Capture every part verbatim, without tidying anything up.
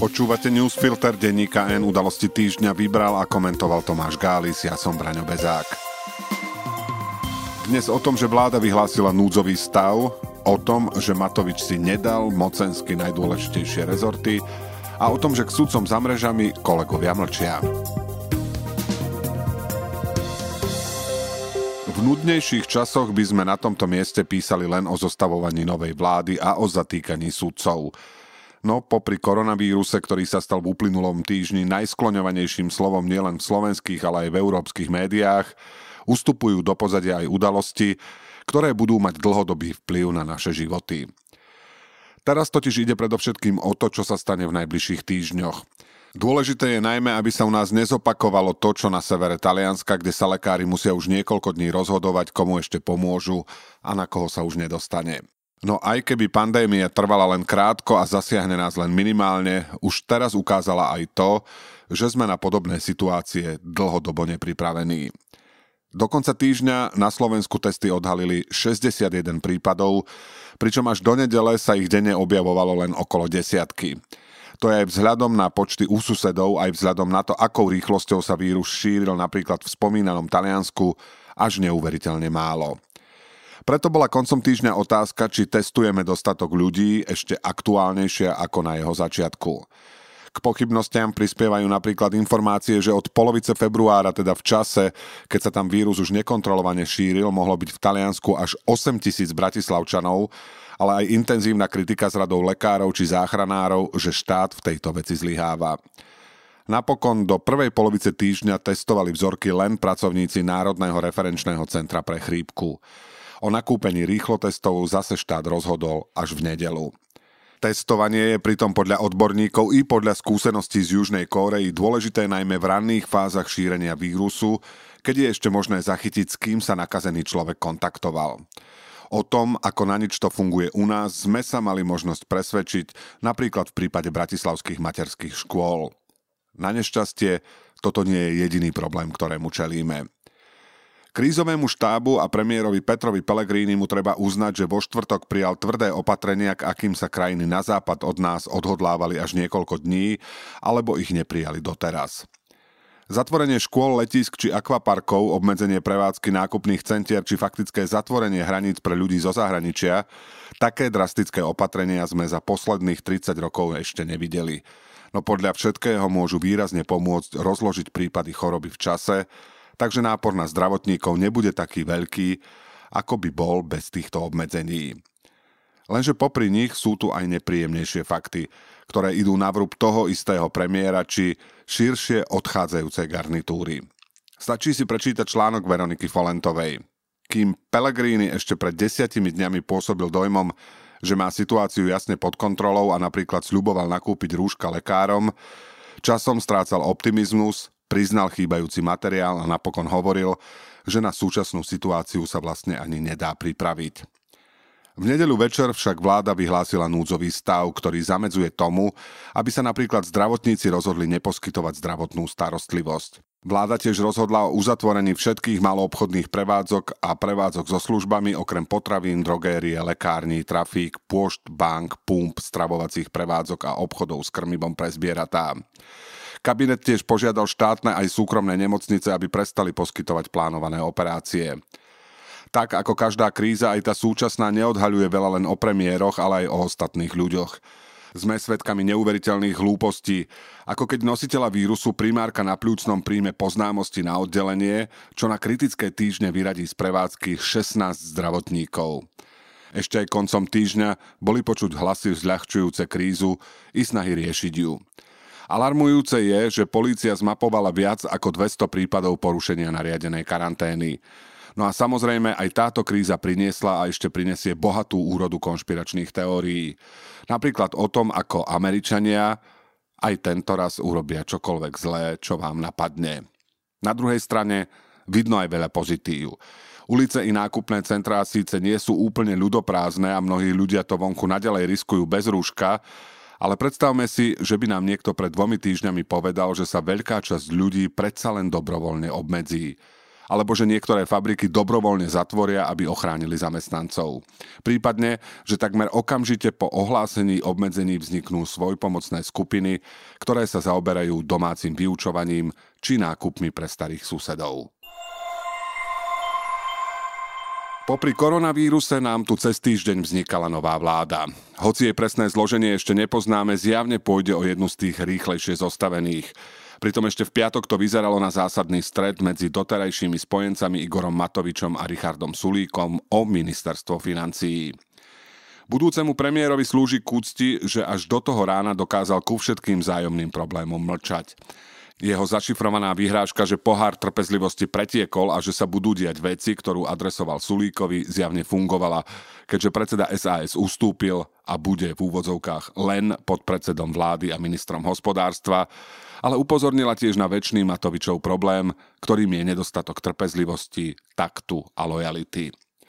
Počúvate newsfilter denníka N, udalosti týždňa vybral a komentoval Tomáš Gális, ja som Braňo Bezák. Dnes o tom, že vláda vyhlásila núdzový stav, o tom, že Matovič si nedal mocensky najdôležitejšie rezorty a o tom, že k sudcom za mrežami kolegovia mlčia. V nudnejších časoch by sme na tomto mieste písali len o zostavovaní novej vlády a o zatýkaní sudcov. No popri koronavíruse, ktorý sa stal v uplynulom týždni najskloňovanejším slovom nielen v slovenských, ale aj v európskych médiách, ustupujú do pozadia aj udalosti, ktoré budú mať dlhodobý vplyv na naše životy. Teraz totiž ide predovšetkým o to, čo sa stane v najbližších týždňoch. Dôležité je najmä, aby sa u nás nezopakovalo to, čo na severe Talianska, kde sa lekári musia už niekoľko dní rozhodovať, komu ešte pomôžu a na koho sa už nedostane. No aj keby pandémia trvala len krátko a zasiahne nás len minimálne, už teraz ukázala aj to, že sme na podobné situácie dlhodobo nepripravení. Do konca týždňa na Slovensku testy odhalili šesťdesiatjeden prípadov, pričom až do nedele sa ich denne objavovalo len okolo desiatky. To je aj vzhľadom na počty u susedov, aj vzhľadom na to, akou rýchlosťou sa vírus šíril napríklad v spomínanom Taliansku, až neuveriteľne málo. Preto bola koncom týždňa otázka, či testujeme dostatok ľudí, ešte aktuálnejšia ako na jeho začiatku. K pochybnostiam prispievajú napríklad informácie, že od polovice februára, teda v čase, keď sa tam vírus už nekontrolovane šíril, mohlo byť v Taliansku až osemtisíc bratislavčanov, ale aj intenzívna kritika z radou lekárov či záchranárov, že štát v tejto veci zlyháva. Napokon do prvej polovice týždňa testovali vzorky len pracovníci Národného referenčného centra pre chrípku. O nakúpení rýchlotestov zase štát rozhodol až v nedeľu. Testovanie je pritom podľa odborníkov i podľa skúseností z Južnej Kórey dôležité najmä v ranných fázach šírenia vírusu, keď je ešte možné zachytiť, s kým sa nakazený človek kontaktoval. O tom, ako na nič to funguje u nás, sme sa mali možnosť presvedčiť napríklad v prípade bratislavských materských škôl. Na nešťastie, toto nie je jediný problém, ktorému čelíme. Krízovému štábu a premiérovi Petrovi Pellegrinimu treba uznať, že vo štvrtok prijal tvrdé opatrenia, k akým sa krajiny na západ od nás odhodlávali až niekoľko dní, alebo ich neprijali doteraz. Zatvorenie škôl, letísk či akvaparkov, obmedzenie prevádzky nákupných centier či faktické zatvorenie hraníc pre ľudí zo zahraničia, také drastické opatrenia sme za posledných tridsať rokov ešte nevideli. No podľa všetkého môžu výrazne pomôcť rozložiť prípady choroby v čase, takže nápor na zdravotníkov nebude taký veľký, ako by bol bez týchto obmedzení. Lenže popri nich sú tu aj nepríjemnejšie fakty, ktoré idú na vrub toho istého premiéra či širšie odchádzajúcej garnitúry. Stačí si prečítať článok Veroniky Folentovej. Kým Pellegrini ešte pred desiatimi dňami pôsobil dojmom, že má situáciu jasne pod kontrolou a napríklad sľuboval nakúpiť rúška lekárom, časom strácal optimizmus, priznal chýbajúci materiál a napokon hovoril, že na súčasnú situáciu sa vlastne ani nedá pripraviť. V nedeľu večer však vláda vyhlásila núdzový stav, ktorý zamedzuje tomu, aby sa napríklad zdravotníci rozhodli neposkytovať zdravotnú starostlivosť. Vláda tiež rozhodla o uzatvorení všetkých maloobchodných prevádzok a prevádzok so službami okrem potravín, drogérie, lekární, trafík, pôšt, bank, pump, stravovacích prevádzok a obchodov s krmivom pre zvieratá. Kabinet tiež požiadal štátne aj súkromné nemocnice, aby prestali poskytovať plánované operácie. Tak ako každá kríza, aj tá súčasná neodhaľuje veľa len o premiéroch, ale aj o ostatných ľuďoch. Sme svedkami neuveriteľných hlúpostí, ako keď nositeľa vírusu primárka na pľúcnom príjme poznámosti na oddelenie, čo na kritické týždne vyradí z prevádzky šestnásť zdravotníkov. Ešte aj koncom týždňa boli počuť hlasy zľahčujúce krízu i snahy riešiť ju. Alarmujúce je, že polícia zmapovala viac ako dvesto prípadov porušenia nariadenej karantény. No a samozrejme aj táto kríza priniesla a ešte prinesie bohatú úrodu konšpiračných teórií. Napríklad o tom, ako Američania aj tento raz urobia čokoľvek zlé, čo vám napadne. Na druhej strane vidno aj veľa pozitív. Ulice i nákupné centrá síce nie sú úplne ľudoprázdne a mnohí ľudia to vonku naďalej riskujú bez rúška, ale predstavme si, že by nám niekto pred dvomi týždňami povedal, že sa veľká časť ľudí predsa len dobrovoľne obmedzí. alebo že niektoré fabriky dobrovoľne zatvoria, aby ochránili zamestnancov. Prípadne, že takmer okamžite po ohlásení obmedzení vzniknú svojpomocné skupiny, ktoré sa zaoberajú domácim vyučovaním či nákupmi pre starých susedov. Popri koronavíruse nám tu cez týždeň vznikala nová vláda. Hoci jej presné zloženie ešte nepoznáme, zjavne pôjde o jednu z tých rýchlejšie zostavených. Pritom ešte v piatok to vyzeralo na zásadný stret medzi doterajšími spojencami Igorom Matovičom a Richardom Sulíkom o ministerstvo financií. Budúcemu premiérovi slúži k úcti, že až do toho rána dokázal ku všetkým vzájomným problémom mlčať. Jeho zašifrovaná vyhrážka, že pohár trpezlivosti pretiekol a že sa budú diať veci, ktorú adresoval Sulíkovi, zjavne fungovala, keďže predseda es a es ustúpil a bude v úvodzovkách len podpredsedom vlády a ministrom hospodárstva, ale upozornila tiež na večný Matovičov problém, ktorým je nedostatok trpezlivosti, taktu a lojality.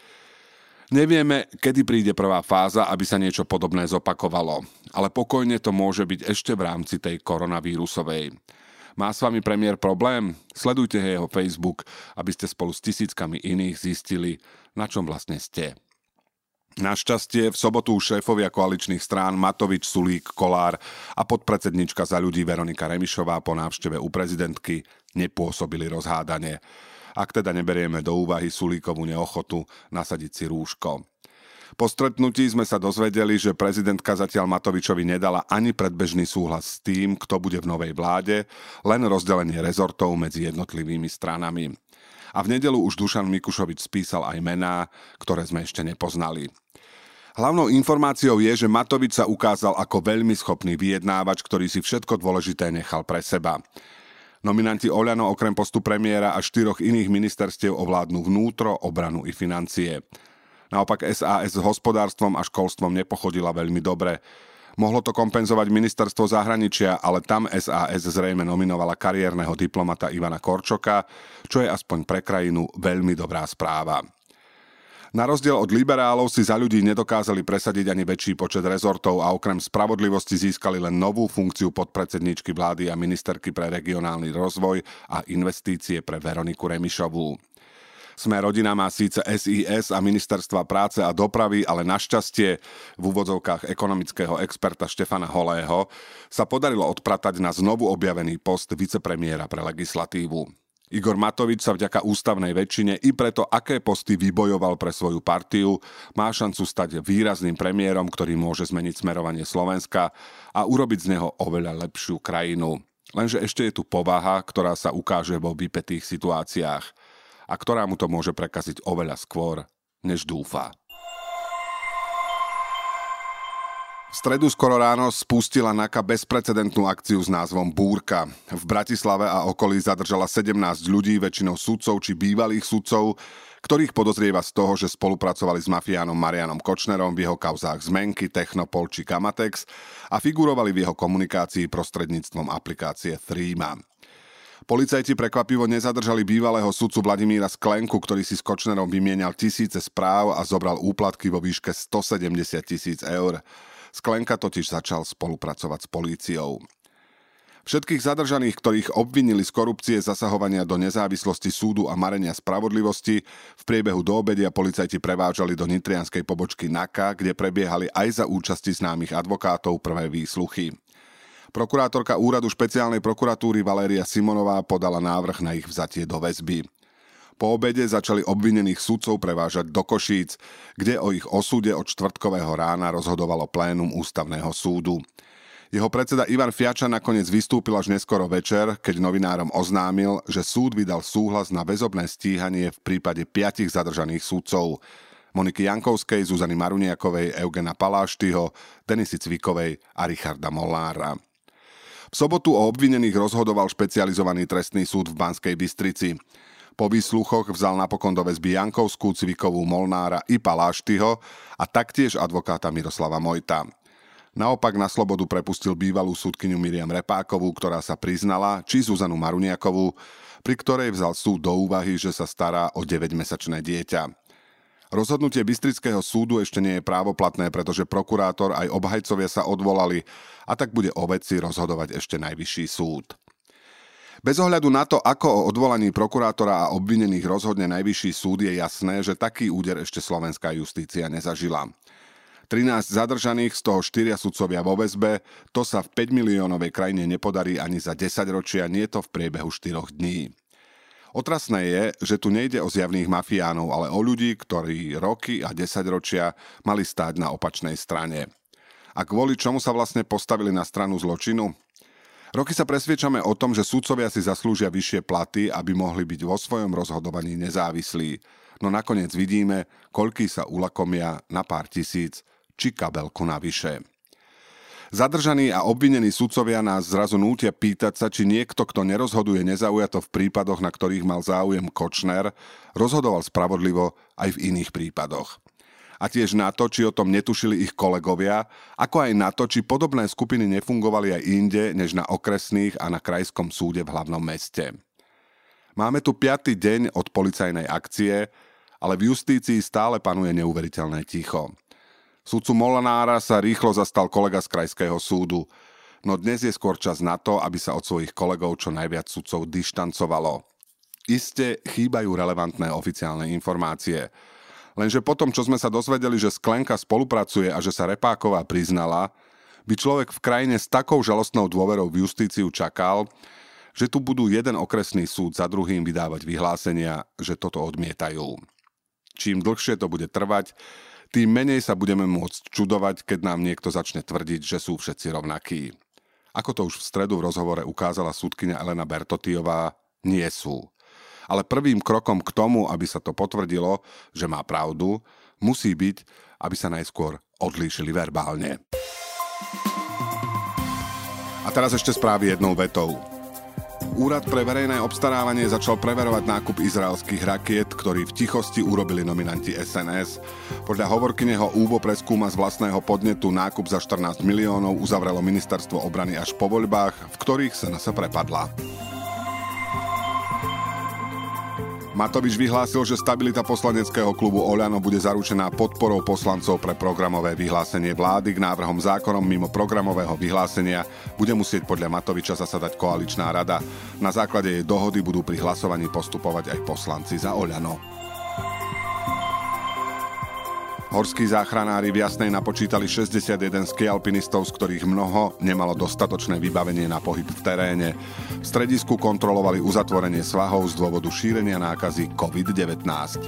Nevieme, kedy príde prvá fáza, aby sa niečo podobné zopakovalo, ale pokojne to môže byť ešte v rámci tej koronavírusovej. Má s vami premiér problém? Sledujte jeho Facebook, aby ste spolu s tisíckami iných zistili, na čom vlastne ste. Našťastie v sobotu šéfovia koaličných strán Matovič, Sulík, Kollár a podpredsednička Za ľudí Veronika Remišová po návšteve u prezidentky nepôsobili rozhádanie. Ak teda neberieme do úvahy Sulíkovú neochotu nasadiť si rúško. Po stretnutí sme sa dozvedeli, že prezidentka zatiaľ Matovičovi nedala ani predbežný súhlas s tým, kto bude v novej vláde, len rozdelenie rezortov medzi jednotlivými stranami. A v nedeľu už Dušan Mikušovič spísal aj mená, ktoré sme ešte nepoznali. Hlavnou informáciou je, že Matovič sa ukázal ako veľmi schopný vyjednávač, ktorý si všetko dôležité nechal pre seba. Nominanti Oľano okrem postu premiéra a štyroch iných ministerstiev ovládnu vnútro, obranu i financie. Naopak es a es s hospodárstvom a školstvom nepochodila veľmi dobre. Mohlo to kompenzovať ministerstvo zahraničia, ale tam es a es zrejme nominovala kariérneho diplomata Ivana Korčoka, čo je aspoň pre krajinu veľmi dobrá správa. Na rozdiel od liberálov si Za ľudí nedokázali presadiť ani väčší počet rezortov a okrem spravodlivosti získali len novú funkciu podpredsedničky vlády a ministerky pre regionálny rozvoj a investície pre Veroniku Remišovú. Sme rodina má síce es í es a ministerstva práce a dopravy, ale našťastie v úvodzovkách ekonomického experta Štefana Holého sa podarilo odpratať na znovu objavený post vicepremiéra pre legislatívu. Igor Matovič sa vďaka ústavnej väčšine i preto, aké posty vybojoval pre svoju partiu, má šancu stať výrazným premiérom, ktorý môže zmeniť smerovanie Slovenska a urobiť z neho oveľa lepšiu krajinu. Lenže ešte je tu povaha, ktorá sa ukáže vo vypätých situáciách a ktorá mu to môže prekaziť oveľa skôr, než dúfa. V stredu skoro ráno spustila NAKA bezprecedentnú akciu s názvom Búrka. V Bratislave a okolí zadržala sedemnásť ľudí, väčšinou sudcov či bývalých sudcov, ktorých podozrieva z toho, že spolupracovali s mafiánom Marianom Kočnerom v jeho kauzách Zmenky, Technopol či Kamatex a figurovali v jeho komunikácii prostredníctvom aplikácie Threema. Policajti prekvapivo nezadržali bývalého sudcu Vladimíra Sklenku, ktorý si s Kočnerom vymienial tisíce správ a zobral úplatky vo výške stosedemdesiat tisíc eur. Sklenka totiž začal spolupracovať s políciou. Všetkých zadržaných, ktorých obvinili z korupcie, zasahovania do nezávislosti súdu a marenia spravodlivosti, v priebehu doobedia policajti prevážali do nitrianskej pobočky NAKA, kde prebiehali aj za účasti známych advokátov prvé výsluchy. Prokurátorka úradu špeciálnej prokuratúry Valéria Simonová podala návrh na ich vzatie do väzby. Po obede začali obvinených sudcov prevážať do Košíc, kde o ich osude od štvrtkového rána rozhodovalo plénum ústavného súdu. Jeho predseda Ivan Fiača nakoniec vystúpil až neskoro večer, keď novinárom oznámil, že súd vydal súhlas na väzobné stíhanie v prípade piatich zadržaných sudcov: Moniky Jankovskej, Zuzany Maruniakovej, Eugena Paláštyho, Denisy Cvikovej a Richarda Molnára. V sobotu o obvinených rozhodoval špecializovaný trestný súd v Banskej Bystrici. Po výsluchoch vzal napokon do väzby Jankovskú, Cvikovú, Molnára i Paláštyho a taktiež advokáta Miroslava Mojta. Naopak na slobodu prepustil bývalú sudkyňu Miriam Repákovú, ktorá sa priznala, či Zuzanu Maruniakovú, pri ktorej vzal súd do úvahy, že sa stará o deväťmesačné dieťa. Rozhodnutie Bystrického súdu ešte nie je právoplatné, pretože prokurátor aj obhajcovia sa odvolali a tak bude o veci rozhodovať ešte najvyšší súd. Bez ohľadu na to, ako o odvolaní prokurátora a obvinených rozhodne najvyšší súd, je jasné, že taký úder ešte slovenská justícia nezažila. trinásť zadržaných, z toho štyria sudcovia vo väzbe, to sa v päťmiliónovej krajine nepodarí ani za desaťročia, nie to v priebehu štyroch dní. Otrasné je, že tu nejde o zjavných mafiánov, ale o ľudí, ktorí roky a desaťročia mali stáť na opačnej strane. A kvôli čomu sa vlastne postavili na stranu zločinu? Roky sa presviečame o tom, že sudcovia si zaslúžia vyššie platy, aby mohli byť vo svojom rozhodovaní nezávislí. No nakoniec vidíme, koľký sa ulakomia na pár tisíc či kabelku navyše. Zadržaní a obvinení sudcovia nás zrazu nútia pýtať sa, či niekto, kto nerozhoduje nezaujato v prípadoch, na ktorých mal záujem Kočner, rozhodoval spravodlivo aj v iných prípadoch. A tiež na to, či o tom netušili ich kolegovia, ako aj na to, či podobné skupiny nefungovali aj inde, než na okresných a na krajskom súde v hlavnom meste. Máme tu piaty deň od policajnej akcie, ale v justícii stále panuje neuveriteľné ticho. Sudcu Molanára sa rýchlo zastal kolega z krajského súdu, no dnes je skôr čas na to, aby sa od svojich kolegov čo najviac sudcov dištancovalo. Iste chýbajú relevantné oficiálne informácie. Lenže potom, čo sme sa dozvedeli, že Sklenka spolupracuje a že sa Repáková priznala, by človek v krajine s takou žalostnou dôverou v justíciu čakal, že tu budú jeden okresný súd za druhým vydávať vyhlásenia, že toto odmietajú. Čím dlhšie to bude trvať, tým menej sa budeme môcť čudovať, keď nám niekto začne tvrdiť, že sú všetci rovnakí. Ako to už v stredu v rozhovore ukázala sudkyňa Elena Bertotiová, nie sú. Ale prvým krokom k tomu, aby sa to potvrdilo, že má pravdu, musí byť, aby sa najskôr odlíšili verbálne. A teraz ešte správy jednou vetou. Úrad pre verejné obstarávanie začal preverovať nákup izraelských rakiet, ktorý v tichosti urobili nominanti es en es. Podľa hovorkyneho ú bé ó preskúma z vlastného podnetu nákup za štrnásť miliónov uzavrelo ministerstvo obrany až po voľbách, v ktorých es en es prepadla. Matovič vyhlásil, že stabilita poslaneckého klubu Oľano bude zaručená podporou poslancov pre programové vyhlásenie vlády. K návrhom zákonom mimo programového vyhlásenia bude musieť podľa Matoviča zasadať koaličná rada. Na základe jej dohody budú pri hlasovaní postupovať aj poslanci za Oľano. Horskí záchranári v Jasnej napočítali šesťdesiatjeden skialpinistov, z ktorých mnoho nemalo dostatočné vybavenie na pohyb v teréne. V stredisku kontrolovali uzatvorenie svahov z dôvodu šírenia nákazy covid devätnásť.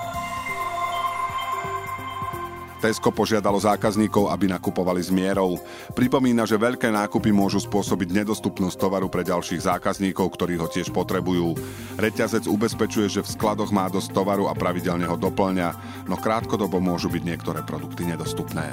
Tesco požiadalo zákazníkov, aby nakupovali s mierou. Pripomína, že veľké nákupy môžu spôsobiť nedostupnosť tovaru pre ďalších zákazníkov, ktorí ho tiež potrebujú. Reťazec ubezpečuje, že v skladoch má dosť tovaru a pravidelne ho doplňa, no krátkodobo môžu byť niektoré produkty nedostupné.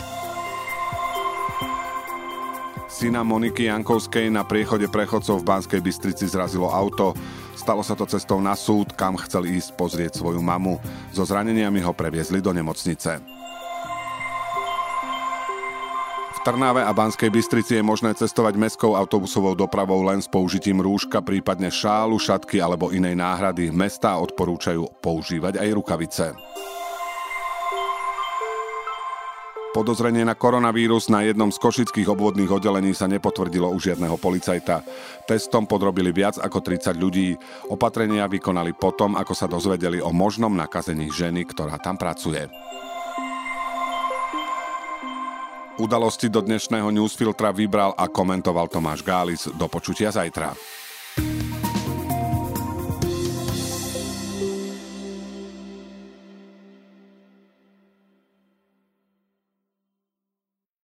Syna Moniky Jankovskej na priechode prechodcov v Banskej Bystrici zrazilo auto. Stalo sa to cestou na súd, kam chcel ísť pozrieť svoju mamu. So zraneniami ho previezli do nemocnice. V Trnave a Banskej Bystrici je možné cestovať mestskou autobusovou dopravou len s použitím rúška, prípadne šálu, šatky alebo inej náhrady. Mestá odporúčajú používať aj rukavice. Podozrenie na koronavírus na jednom z košických obvodných oddelení sa nepotvrdilo u žiadneho policajta. Testom podrobili viac ako tridsať ľudí. Opatrenia vykonali potom, ako sa dozvedeli o možnom nakazení ženy, ktorá tam pracuje. Udalosti do dnešného newsfiltra vybral a komentoval Tomáš Gális. Do počutia zajtra.